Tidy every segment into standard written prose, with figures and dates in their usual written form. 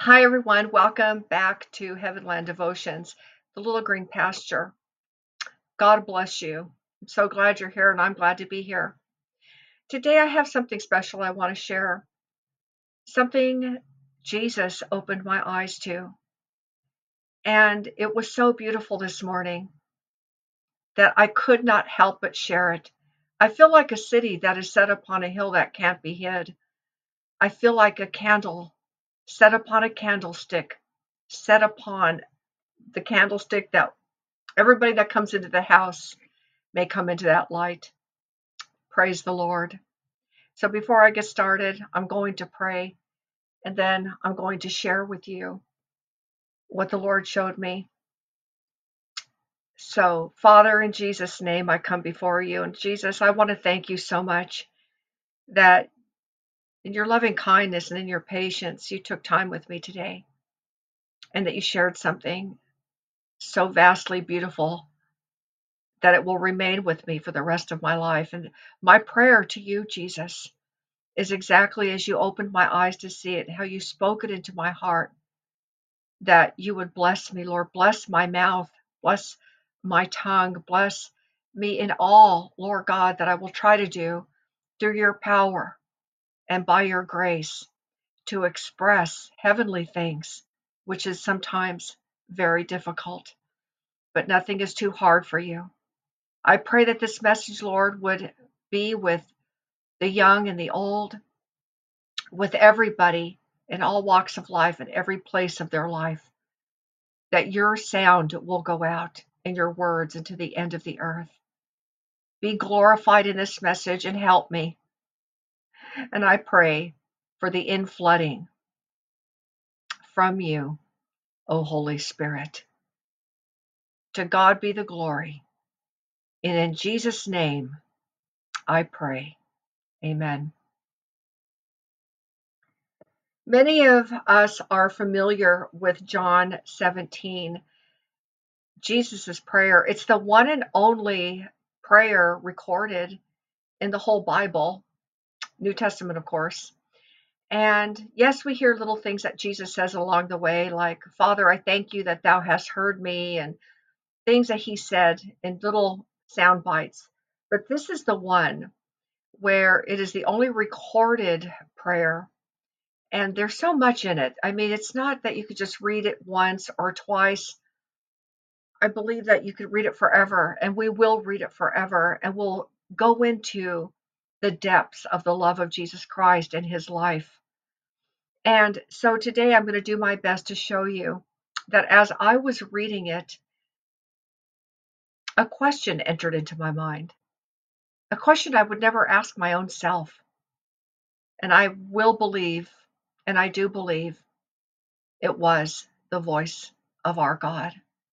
Hi, everyone. Welcome back to Heavenland Devotions, the Little Green Pasture. God bless you. I'm so glad you're here, and I'm glad to be here. Today, I have something special I want to share. Something Jesus opened my eyes to. And it was so beautiful this morning that I could not help but share it. I feel like a city that is set upon a hill that can't be hid. I feel like a candle set upon a candlestick, set upon the candlestick that everybody that comes into the house may come into that light. Praise the Lord. So before I get started, I'm going to pray, and then I'm going to share with you what the Lord showed me. So, Father, in Jesus' name, I come before you. And Jesus, I want to thank you so much that in your loving kindness and in your patience, you took time with me today, and that you shared something so vastly beautiful that it will remain with me for the rest of my life. And my prayer to you, Jesus, is exactly as you opened my eyes to see it, how you spoke it into my heart, that you would bless me, Lord. Bless my mouth, bless my tongue, bless me in all, Lord God, that I will try to do through your power and by your grace to express heavenly things, which is sometimes very difficult, but nothing is too hard for you. I pray that this message, Lord, would be with the young and the old, with everybody in all walks of life and every place of their life, that your sound will go out and your words into the end of the earth. Be glorified in this message and help me. And I pray for the inflooding from you, O Holy Spirit. To God be the glory. And in Jesus' name, I pray. Amen. Many of us are familiar with John 17, Jesus' prayer. It's the one and only prayer recorded in the whole Bible, New Testament, of course. And yes, we hear little things that Jesus says along the way, like, Father, I thank you that thou hast heard me, and things that he said in little sound bites. But this is the one where it is the only recorded prayer. And there's so much in it. I mean, it's not that you could just read it once or twice. I believe that you could read it forever, and we will read it forever, and we'll go into the depths of the love of Jesus Christ and his life. And so today I'm going to do my best to show you that as I was reading it, a question entered into my mind, a question I would never ask my own self. And I will believe, and I do believe, it was the voice of our God.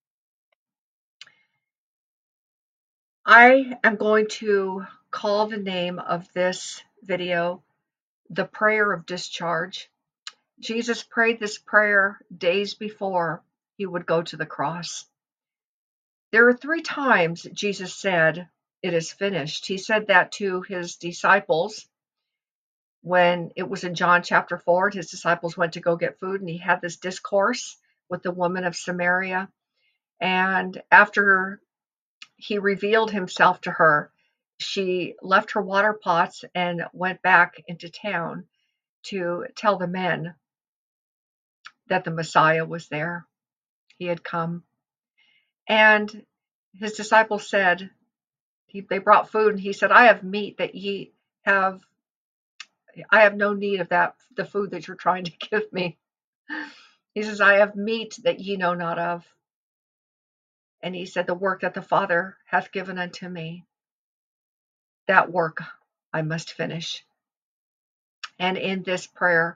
I am going to call the name of this video the prayer of discharge. Jesus prayed this prayer days before he would go to the cross. There are 3 times Jesus said, "It is finished." He said that to his disciples when it was in John chapter 4. His disciples went to go get food, and he had this discourse with the woman of Samaria. And after he revealed himself to her, she left her water pots and went back into town to tell the men that the Messiah was there. He had come. And his disciples said, they brought food, and he said, I have meat that ye have, I have no need of that, the food that you're trying to give me. He says, I have meat that ye know not of. And he said, the work that the Father hath given unto me, that work I must finish. And in this prayer,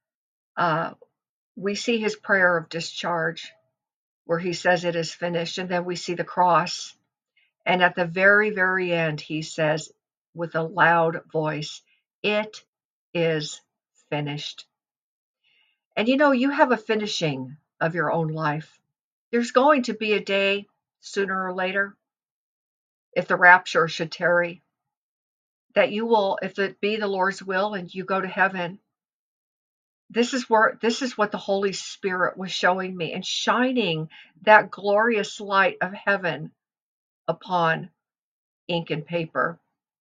we see his prayer of discharge, where he says it is finished, and then we see the cross. And at the very, very end, he says with a loud voice, it is finished. And you have a finishing of your own life. There's going to be a day, sooner or later, if the rapture should tarry, that you will, if it be the Lord's will and you go to heaven, this is what the Holy Spirit was showing me and shining that glorious light of heaven upon ink and paper.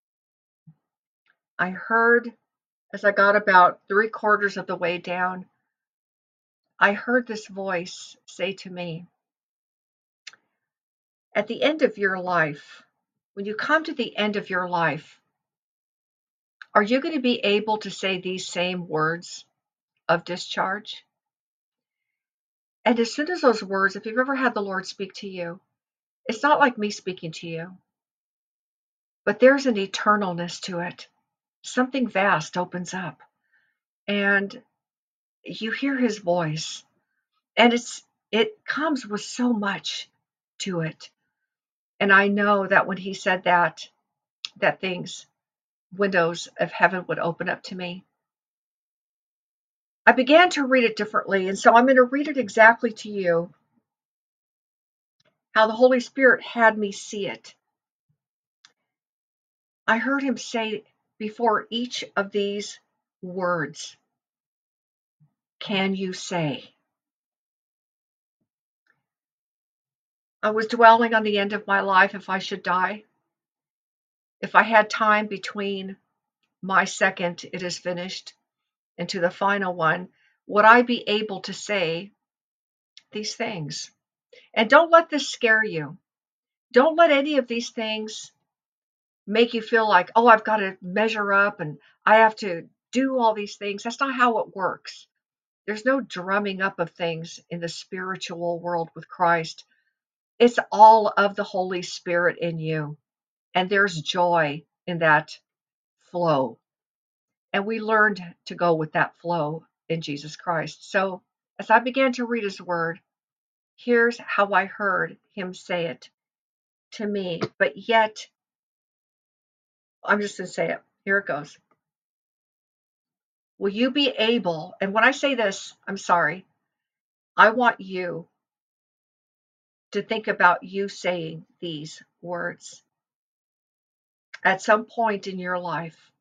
I heard, as I got about 3/4 of the way down, I heard this voice say to me, at the end of your life, when you come to the end of your life, are you going to be able to say these same words of discharge? And as soon as those words, if you've ever had the Lord speak to you, it's not like me speaking to you, but there's an eternalness to it. Something vast opens up and you hear his voice, and it comes with so much to it. And I know that when he said that things, windows of heaven would open up to me. I began to read it differently, and so I'm going to read it exactly to you, how the Holy Spirit had me see it. I heard him say before each of these words, can you say? I was dwelling on the end of my life if I should die. If I had time between my second, it is finished, and to the final one, would I be able to say these things? And don't let this scare you. Don't let any of these things make you feel like, oh, I've got to measure up and I have to do all these things. That's not how it works. There's no drumming up of things in the spiritual world with Christ. It's all of the Holy Spirit in you. And there's joy in that flow. And we learned to go with that flow in Jesus Christ. So as I began to read his word, here's how I heard him say it to me. But yet, I'm just going to say it. Here it goes. Will you be able, and when I say this, I'm sorry, I want you to think about you saying these words at some point in your life.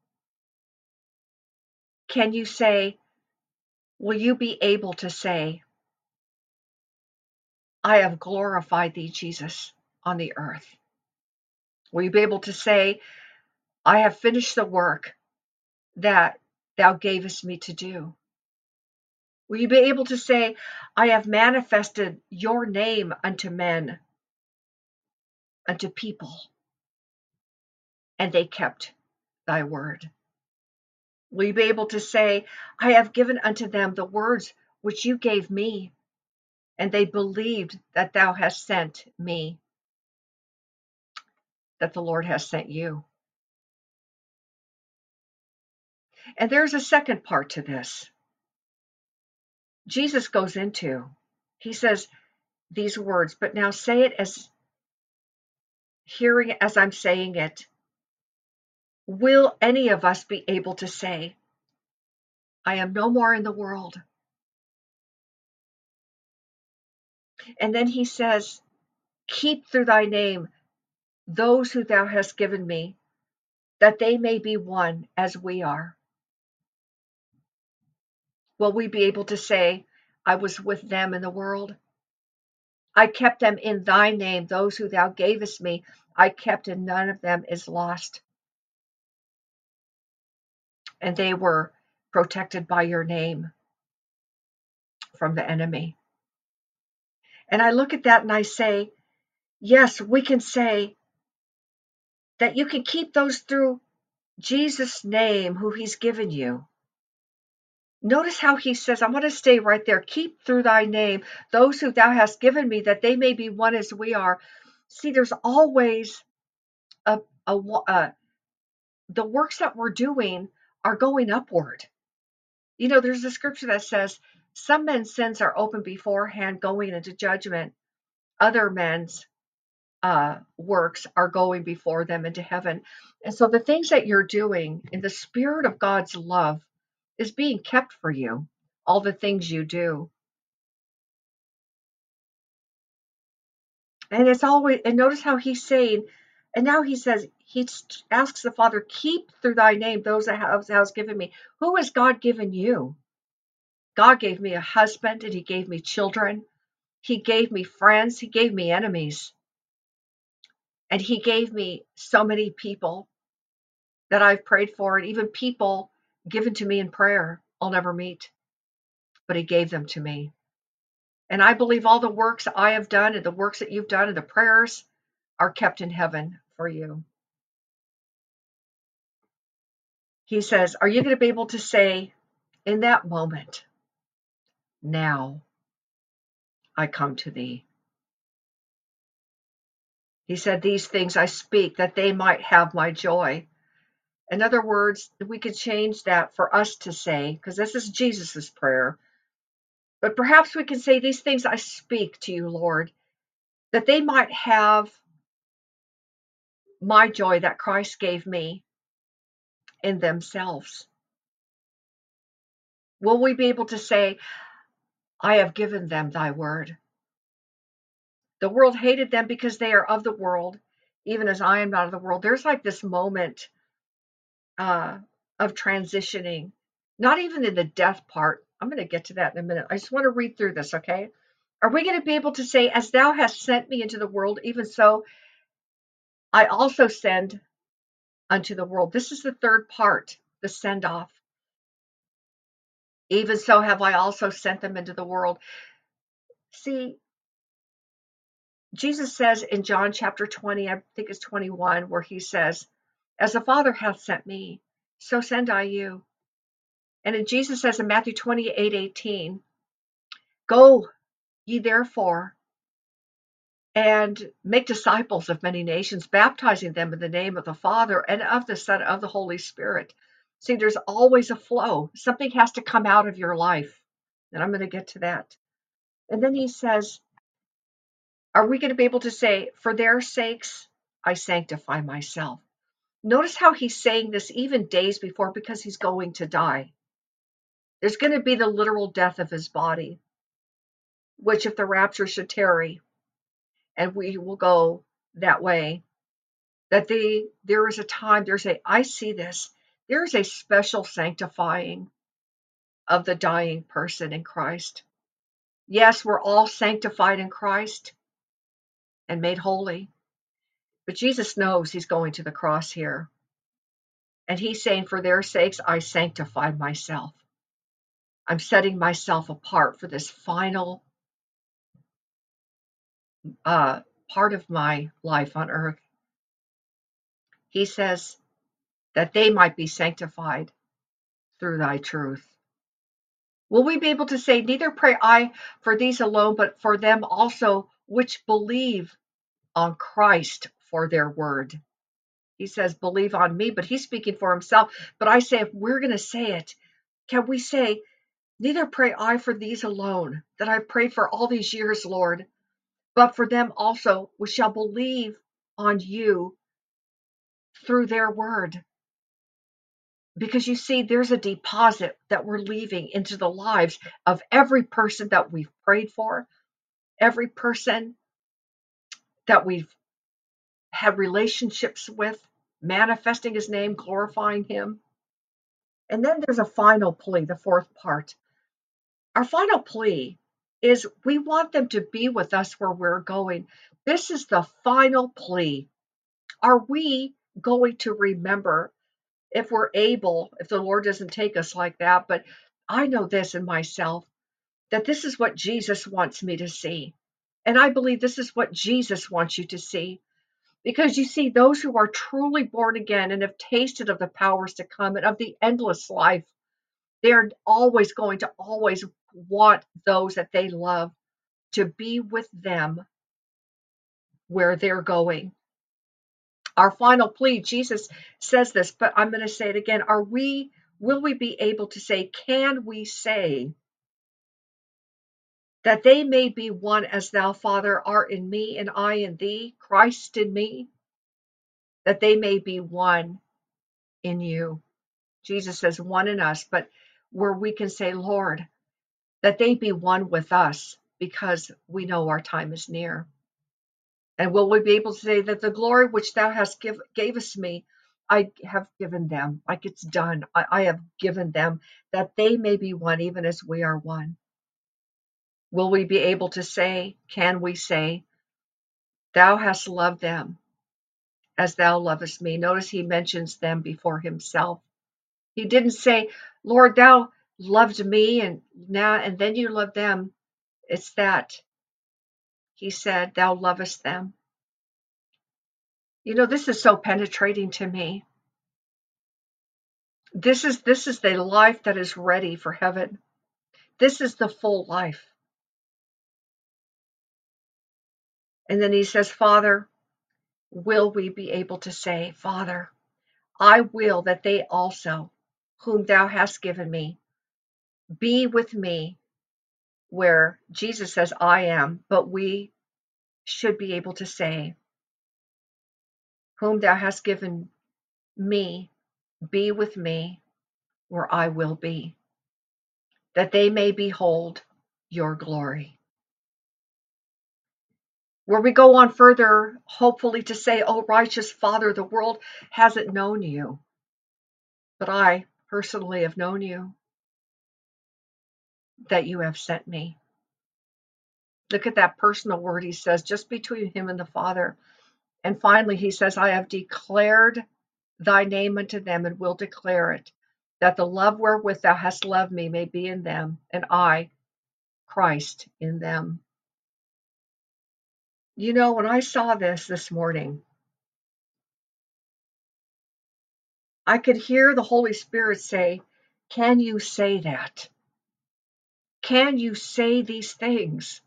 Can you say, will you be able to say, I have glorified thee, Jesus, on the earth? Will you be able to say, I have finished the work that thou gavest me to do? Will you be able to say, I have manifested your name unto men, unto people, and they kept thy word? Will you be able to say, I have given unto them the words which you gave me, and they believed that thou hast sent me, that the Lord has sent you? And there's a second part to this. Jesus goes into, he says these words, but now say it as hearing as I'm saying it. Will any of us be able to say, I am no more in the world? And then he says, keep through thy name those who thou hast given me, that they may be one as we are. Will we be able to say, I was with them in the world? I kept them in thy name, those who thou gavest me, I kept, and none of them is lost. And they were protected by your name from the enemy. And I look at that and I say, yes, we can say that you can keep those through Jesus' name, who he's given you. Notice how he says, I want to stay right there. Keep through thy name those who thou hast given me, that they may be one as we are. See, there's always the works that we're doing are going upward. You know, there's a scripture that says, some men's sins are open beforehand, going into judgment. Other men's works are going before them into heaven. And so the things that you're doing in the spirit of God's love is being kept for you, all the things you do. And it's always, and notice how he's saying, and now he says, he asks the Father, keep through thy name those that has given me. Who has God given you? God gave me a husband and he gave me children. He gave me friends. He gave me enemies. And he gave me so many people that I've prayed for, and even people given to me in prayer I'll never meet, but he gave them to me. And I believe all the works I have done and the works that you've done and the prayers are kept in heaven for you. He says, are you going to be able to say in that moment, now I come to thee? He said, these things I speak that they might have my joy. In other words, we could change that for us to say, because this is Jesus's prayer. But perhaps we can say, these things I speak to you, Lord, that they might have my joy that Christ gave me in themselves. Will we be able to say, I have given them thy word? The world hated them because they are of the world, even as I am not of the world. There's like this moment of transitioning, not even in the death part. I'm going to get to that in a minute. I just want to read through this, okay? Are we going to be able to say, as thou hast sent me into the world, even so I also send unto the world? This is the third part, the send off. Even so have I also sent them into the world. See, Jesus says in John chapter 20, I think it's 21, where he says, as the Father hath sent me, so send I you. And then Jesus says in Matthew 28:18, go ye therefore and make disciples of many nations, baptizing them in the name of the Father and of the Son, of the Holy Spirit. See, there's always a flow. Something has to come out of your life. And I'm going to get to that. And then he says, are we going to be able to say, for their sakes, I sanctify myself? Notice how he's saying this even days before, because he's going to die. There's going to be the literal death of his body, which if the rapture should tarry, and we will go that way, that there is a time, I see this, there is a special sanctifying of the dying person in Christ. Yes, we're all sanctified in Christ and made holy, but Jesus knows he's going to the cross here. And he's saying, for their sakes, I sanctify myself. I'm setting myself apart for this final part of my life on earth. He says that they might be sanctified through thy truth. Will we be able to say, neither pray I for these alone, but for them also which believe on Christ for their word? He says, believe on me, but he's speaking for himself. But I say, if we're going to say it, can we say, neither pray I for these alone, that I've prayed for all these years, Lord, but for them also which shall believe on you through their word? Because you see, there's a deposit that we're leaving into the lives of every person that we've prayed for, every person that we've had relationships with, manifesting his name, glorifying him. And then there's a final plea, the fourth part. Our final plea is we want them to be with us where we're going. This is the final plea. Are we going to remember, if we're able, if the Lord doesn't take us like that? But I know this in myself, that this is what Jesus wants me to see. And I believe this is what Jesus wants you to see. Because you see, those who are truly born again and have tasted of the powers to come and of the endless life, they're always going to always want those that they love to be with them where they're going. Our final plea, Jesus says this, but I'm going to say it again. Will we be able to say, can we say that they may be one as thou, Father, art in me and I in thee, Christ in me, that they may be one in you? Jesus says one in us, but where we can say, Lord, that they be one with us, because we know our time is near. And will we be able to say that the glory which thou hast gavest me, I have given them, like it's done. I have given them that they may be one, even as we are one. Will we be able to say, can we say, thou hast loved them as thou lovest me? Notice he mentions them before himself. He didn't say, Lord, thou loved me and then you love them. It's that he said, thou lovest them. You know, this is so penetrating to me. This is the life that is ready for heaven. This is the full life. And then he says, Father, will we be able to say, Father, I will that they also, whom thou hast given me, be with me where Jesus says, I am, but we should be able to say, whom thou hast given me, be with me where I will be, that they may behold your glory. Where we go on further, hopefully to say, oh, righteous Father, the world hasn't known you, but I personally have known you, that you have sent me. Look at that personal word he says, just between him and the Father. And finally, he says, I have declared thy name unto them and will declare it, that the love wherewith thou hast loved me may be in them, and I, Christ, in them. You know, when I saw this morning, I could hear the Holy Spirit say, can you say that? Can you say these things?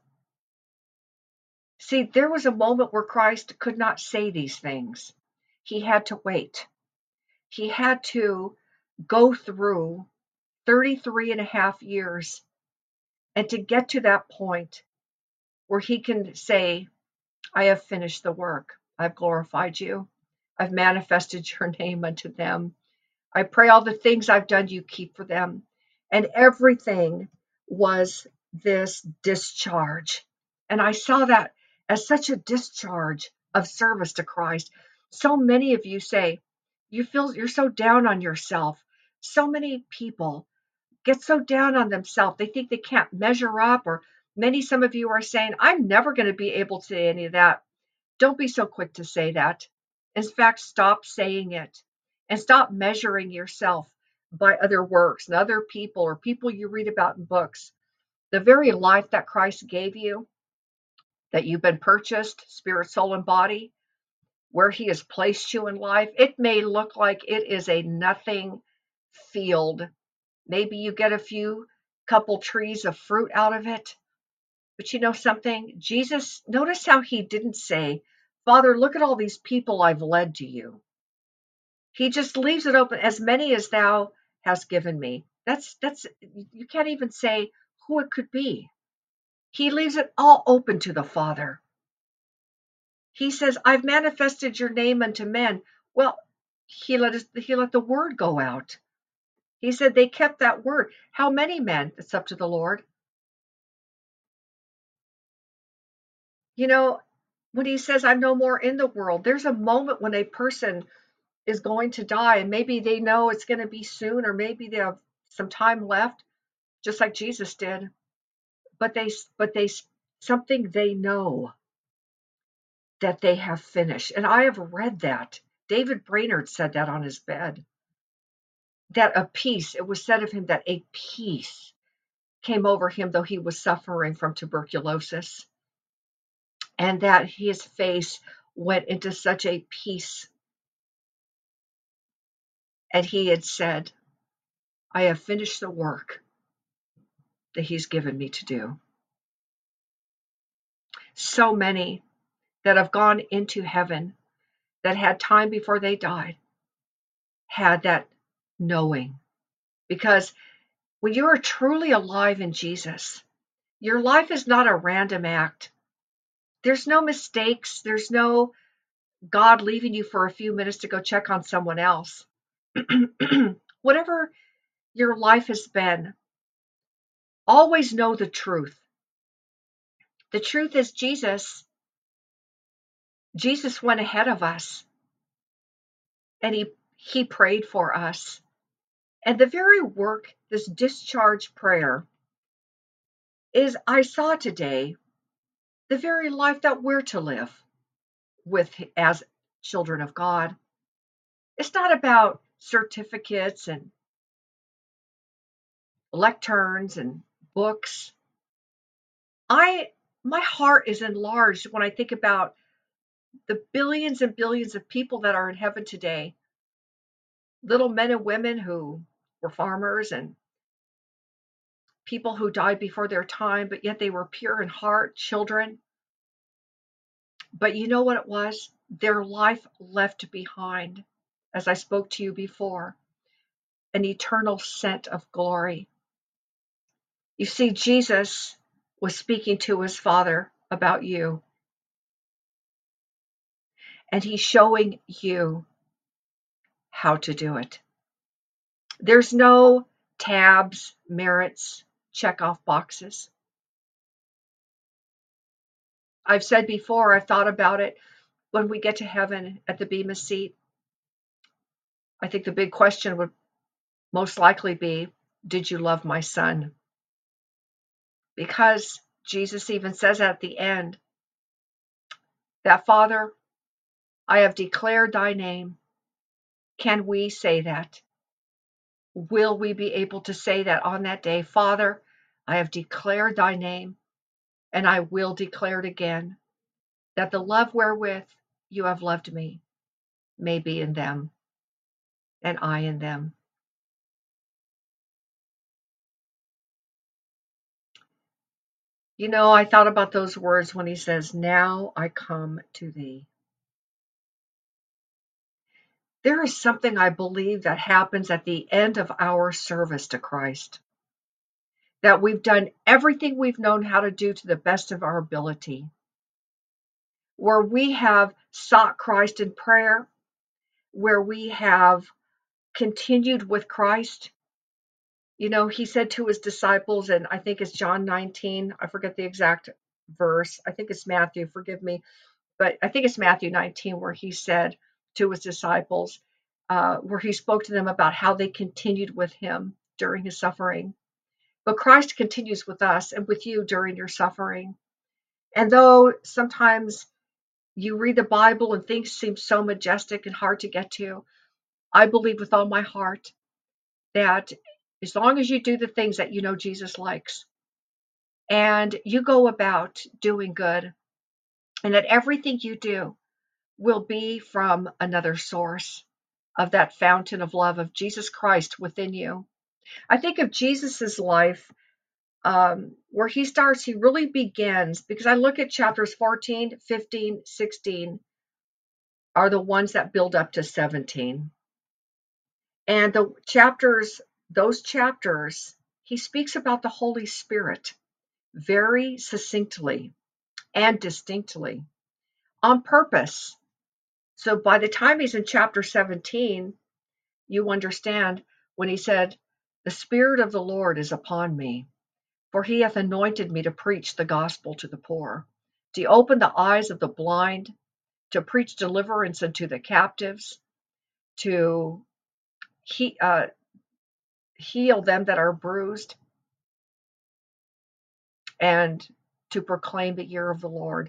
See, there was a moment where Christ could not say these things. He had to wait. He had to go through 33 and a half years and to get to that point where he can say, I have finished the work. I've glorified you. I've manifested your name unto them. I pray all the things I've done you keep for them. And everything was this discharge. And I saw that as such a discharge of service to Christ. So many of you say, you feel you're so down on yourself. So many people get so down on themselves. They think they can't measure up, or some of you are saying, I'm never going to be able to say any of that. Don't be so quick to say that. In fact, stop saying it and stop measuring yourself by other works and other people or people you read about in books. The very life that Christ gave you, that you've been purchased, spirit, soul, and body, where he has placed you in life, it may look like it is a nothing field. Maybe you get a few couple trees of fruit out of it. But you know something? Jesus, notice how he didn't say, Father, look at all these people I've led to you. He just leaves it open, as many as thou hast given me. That's you can't even say who it could be. He leaves it all open to the Father. He says, I've manifested your name unto men. Well, he let the word go out. He said they kept that word. How many men? It's up to the Lord. You know, when he says, I'm no more in the world, there's a moment when a person is going to die, and maybe they know it's going to be soon, or maybe they have some time left, just like Jesus did. But they something they know that they have finished. And I have read that. David Brainerd said that on his bed. That a peace, it was said of him that a peace came over him, though he was suffering from tuberculosis, and that his face went into such a peace. And he had said, I have finished the work that he's given me to do. So many that have gone into heaven that had time before they died had that knowing. Because when you are truly alive in Jesus, your life is not a random act. There's no mistakes. There's no God leaving you for a few minutes to go check on someone else. Whatever your life has been, always know the truth. The truth is Jesus went ahead of us, and He prayed for us. And the very work, this discharge prayer, is, I saw today, the very life that we're to live with as children of God. It's not about certificates and lecterns and books. My heart is enlarged when I think about the billions and billions of people that are in heaven today, little men and women who were farmers and people who died before their time, but yet they were pure in heart, children. But you know what it was? Their life left behind, as I spoke to you before, an eternal scent of glory. You see, Jesus was speaking to his Father about you, and he's showing you how to do it. There's no tabs, merits, check off boxes. I've said before, I've thought about it, when we get to heaven at the Bema seat, I think the big question would most likely be, did you love my son? Because Jesus even says at the end that, Father, I have declared thy name. Can we say that? Will we be able to say that on that day? Father, I have declared thy name, and I will declare it again, that the love wherewith you have loved me may be in them, and I in them. You know, I thought about those words when he says, now I come to thee. There is something I believe that happens at the end of our service to Christ, that we've done everything we've known how to do to the best of our ability, where we have sought Christ in prayer, where we have continued with Christ. You know, he said to his disciples, and I think it's John 19, I forget the exact verse. I think it's Matthew, forgive me, but I think it's Matthew 19, where he said to his disciples, where he spoke to them about how they continued with him during his suffering. But Christ continues with us and with you during your suffering. And though sometimes you read the Bible and things seem so majestic and hard to get to, I believe with all my heart that as long as you do the things that you know Jesus likes, and you go about doing good, and that everything you do will be from another source of that fountain of love of Jesus Christ within you. I think of Jesus's life, where he really begins, because I look at chapters 14, 15, 16 are the ones that build up to 17. And those chapters, he speaks about the Holy Spirit very succinctly and distinctly on purpose. So by the time he's in chapter 17, you understand when he said, the Spirit of the Lord is upon me, for he hath anointed me to preach the gospel to the poor, to open the eyes of the blind, to preach deliverance unto the captives, to heal them that are bruised, and to proclaim the year of the Lord.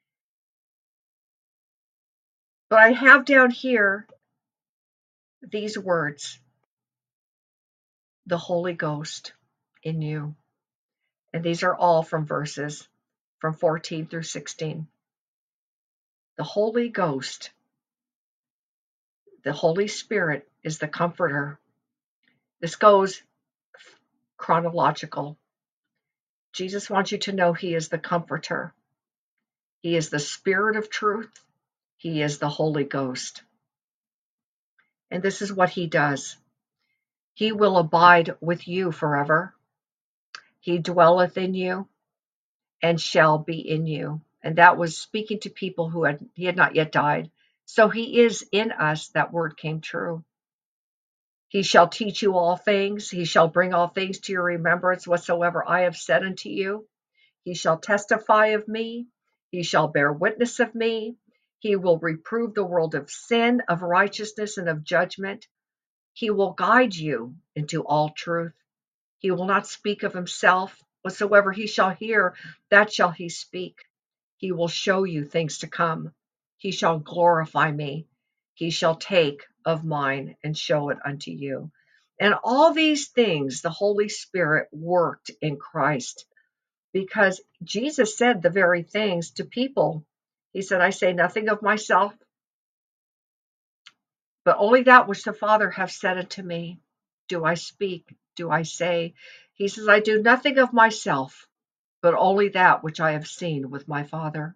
But I have down here these words, the Holy Ghost in you. And these are all from verses from 14 through 16. The Holy Ghost, the Holy Spirit, is the comforter. This goes chronological. Jesus wants you to know he is the comforter. He is the Spirit of truth. He is the Holy Ghost. And this is what he does. He will abide with you forever. He dwelleth in you and shall be in you. And that was speaking to people he had not yet died. So he is in us. That word came true. He shall teach you all things. He shall bring all things to your remembrance whatsoever I have said unto you. He shall testify of me. He shall bear witness of me. He will reprove the world of sin, of righteousness, and of judgment. He will guide you into all truth. He will not speak of himself. Whatsoever he shall hear, that shall he speak. He will show you things to come. He shall glorify me. He shall take of mine and show it unto you. And all these things the Holy Spirit worked in Christ, because Jesus said the very things to people. He said, I say nothing of myself, but only that which the Father hath said unto me do I speak, do I say. He says, I do nothing of myself, but only that which I have seen with my Father.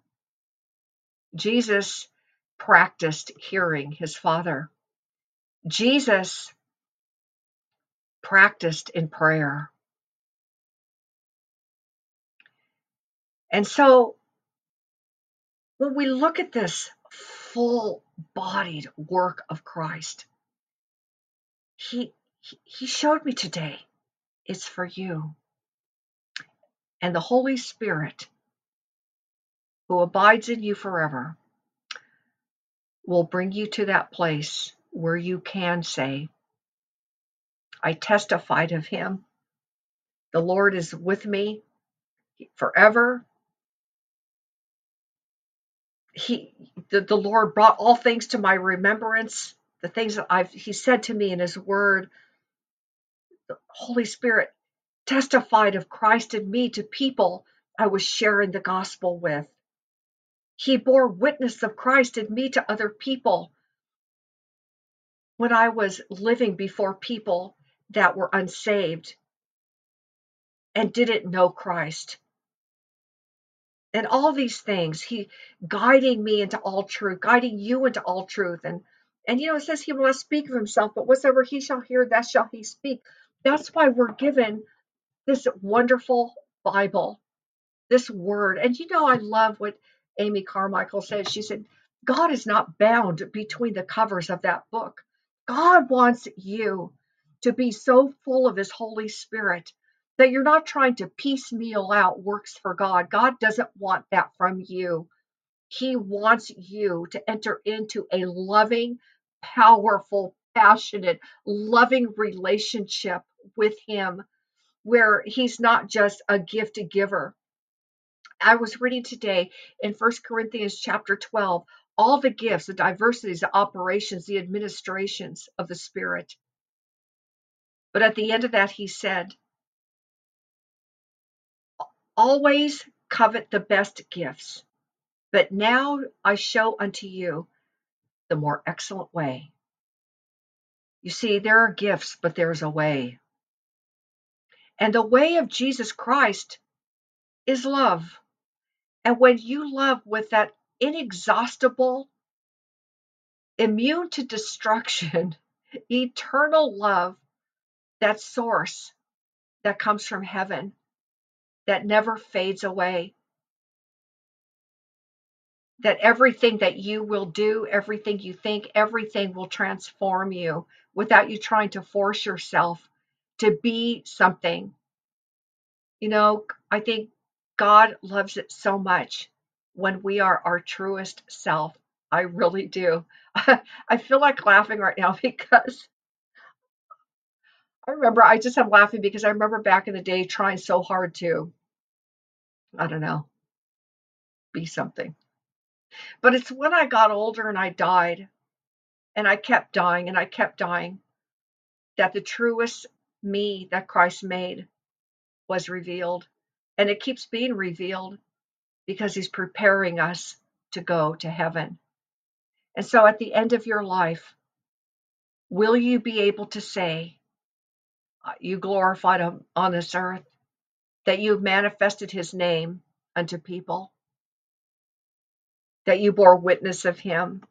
Jesus practiced hearing his Father. Jesus practiced in prayer. And so when we look at this full-bodied work of Christ, he showed me today, it's for you. And the Holy Spirit, who abides in you forever, will bring you to that place where you can say, I testified of him. The Lord is with me forever. The Lord brought all things to my remembrance, the things that he said to me in his word. The Holy Spirit testified of Christ in me to people I was sharing the gospel with. He bore witness of Christ in me to other people when I was living before people that were unsaved and didn't know Christ. And all these things, he guiding me into all truth, guiding you into all truth. And it says he will not speak of himself, but whatsoever he shall hear, that shall he speak. That's why we're given this wonderful Bible, this word. And I love what Amy Carmichael said. She said, God is not bound between the covers of that book. God wants you to be so full of his Holy Spirit that you're not trying to piecemeal out works for God. God doesn't want that from you. He wants you to enter into a loving, powerful, passionate, loving relationship with him, where he's not just a gift giver. I was reading today in 1 Corinthians chapter 12, all the gifts, the diversities, the operations, the administrations of the Spirit. But at the end of that, he said, always covet the best gifts, but now I show unto you the more excellent way. You see, there are gifts, but there's a way. And the way of Jesus Christ is love. And when you love with that inexhaustible, immune to destruction, eternal love, that source that comes from heaven, that never fades away, that everything that you will do, everything you think, everything will transform you without you trying to force yourself to be something. I think God loves it so much when we are our truest self. I really do. I feel like laughing right now because I just am laughing because I remember back in the day trying so hard to, I don't know, be something. But it's when I got older and I died, and I kept dying and I kept dying, that the truest me that Christ made was revealed. And it keeps being revealed because he's preparing us to go to heaven. And so at the end of your life, will you be able to say, you glorified him on this earth, that you've manifested his name unto people, that you bore witness of him,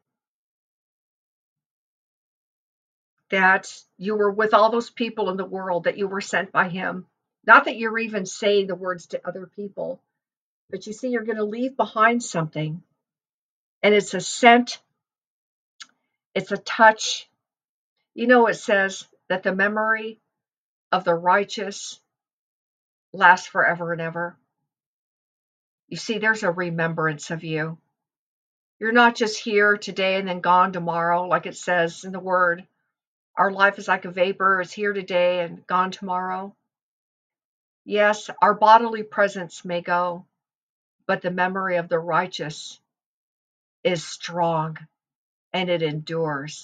that you were with all those people in the world, that you were sent by him? Not that you're even saying the words to other people, but you see, you're going to leave behind something. And it's a scent, it's a touch. It says that the memory of the righteous lasts forever and ever. You see, there's a remembrance of you. You're not just here today and then gone tomorrow, like it says in the Word. Our life is like a vapor, it's here today and gone tomorrow. Yes, our bodily presence may go, but the memory of the righteous is strong and it endures.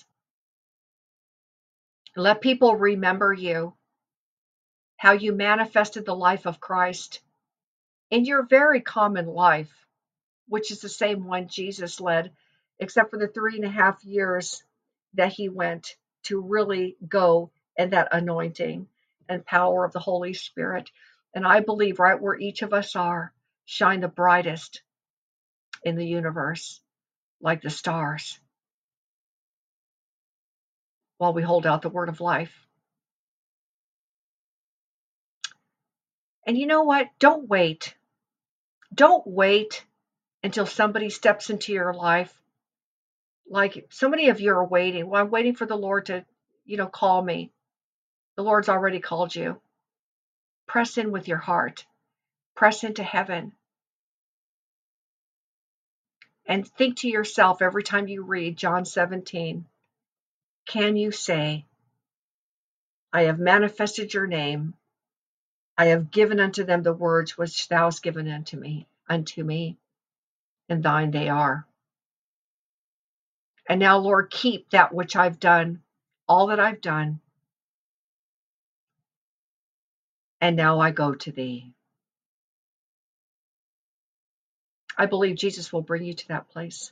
Let people remember you, how you manifested the life of Christ in your very common life, which is the same one Jesus led, except for the 3.5 years that he went to really go in that anointing and power of the Holy Spirit. And I believe right where each of us are, shine the brightest in the universe, like the stars, while we hold out the word of life. And you know what? Don't wait. Don't wait until somebody steps into your life. Like so many of you are waiting. Well, I'm waiting for the Lord to, call me. The Lord's already called you. Press in with your heart. Press into heaven. And think to yourself every time you read John 17, can you say, I have manifested your name. I have given unto them the words which thou hast given unto me, and thine they are. And now, Lord, keep that which I've done, all that I've done. And now I go to thee. I believe Jesus will bring you to that place.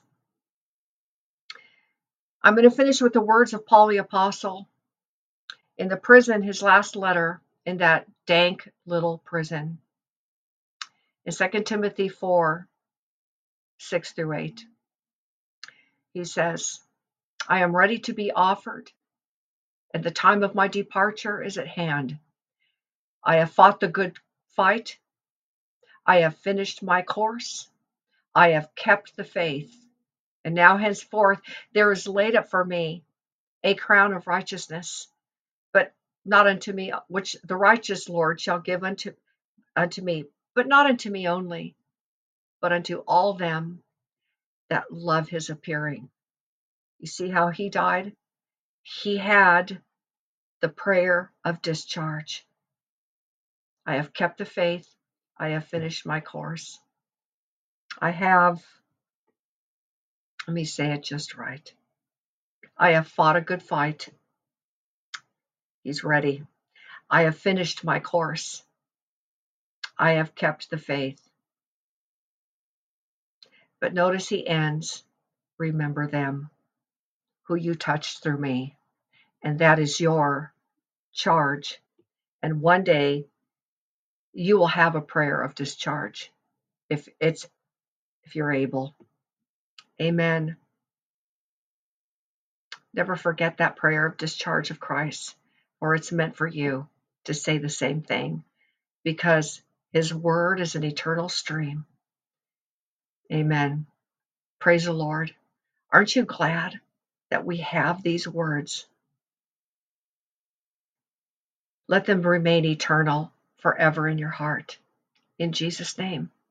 I'm going to finish with the words of Paul the Apostle in the prison, his last letter in that dank little prison. In 2 Timothy 4, 6 through 8, he says, I am ready to be offered, and the time of my departure is at hand. I have fought the good fight. I have finished my course. I have kept the faith. And now henceforth there is laid up for me a crown of righteousness, but not unto me, which the righteous Lord shall give unto me, but not unto me only, but unto all them that love his appearing. You see how he died? He had the prayer of discharge. I have kept the faith. I have finished my course. I have, let me say it just right. I have fought a good fight. He's ready. I have finished my course. I have kept the faith. But notice he ends, remember them who you touched through me. And that is your charge. And one day you will have a prayer of discharge if you're able. Amen. Never forget that prayer of discharge of Christ, or it's meant for you to say the same thing, because his word is an eternal stream. Amen. Praise the Lord. Aren't you glad that we have these words? Let them remain eternal forever in your heart. In Jesus' name.